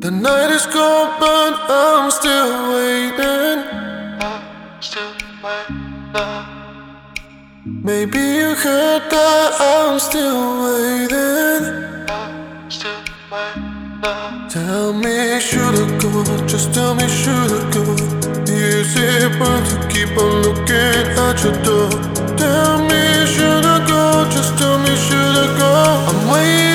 The night is gone, but I'm still waiting. Maybe you heard that I'm still waiting. Tell me, should I go? Just tell me, should I go? Is it worth to keep on looking at your door? Tell me, should I go? Just tell me, should I go? I'm waiting.